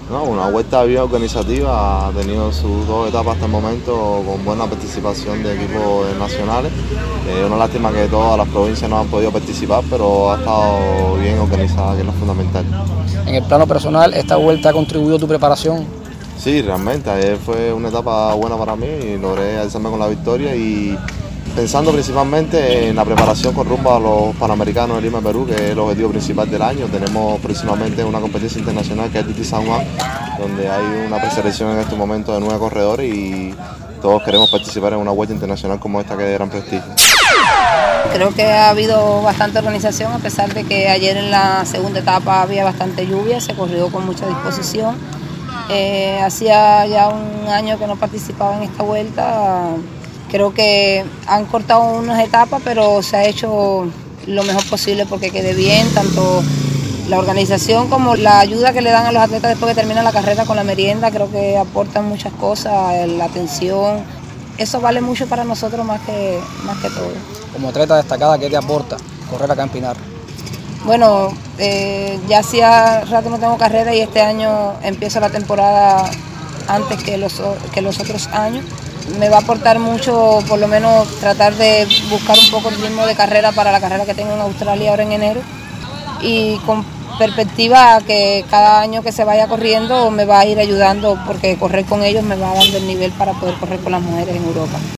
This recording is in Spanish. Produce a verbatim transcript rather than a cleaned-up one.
No, una vuelta bien organizativa, ha tenido sus dos etapas hasta el momento con buena participación de equipos nacionales. Eh, una lástima que todas las provincias no han podido participar, pero ha estado bien organizada, que es lo fundamental. En el plano personal, ¿esta vuelta ha contribuido a tu preparación? Sí, realmente, ayer fue una etapa buena para mí y logré alzarme con la victoria y pensando principalmente en la preparación con rumbo a los Panamericanos de Lima, Perú, que es el objetivo principal del año. Tenemos próximamente una competencia internacional que es Titi San Juan, donde hay una preselección en este momento de nueve corredores y todos queremos participar en una vuelta internacional como esta, que es de gran prestigio. Creo que ha habido bastante organización, a pesar de que ayer en la segunda etapa había bastante lluvia, se corrió con mucha disposición. Eh, hacía ya un año que no participaba en esta vuelta. Creo que han cortado unas etapas, pero se ha hecho lo mejor posible porque quede bien, tanto la organización como la ayuda que le dan a los atletas después que terminan la carrera con la merienda. Creo que aportan muchas cosas, la atención. Eso vale mucho para nosotros más que, más que todo. Como atleta destacada, ¿qué te aporta correr acá en Pinar? Bueno, eh, ya hacía rato no tengo carrera y este año empiezo la temporada antes que los, que los otros años. Me va a aportar mucho, por lo menos tratar de buscar un poco el ritmo de carrera para la carrera que tengo en Australia ahora en enero, y con perspectiva a que cada año que se vaya corriendo me va a ir ayudando, porque correr con ellos me va dando el nivel para poder correr con las mujeres en Europa.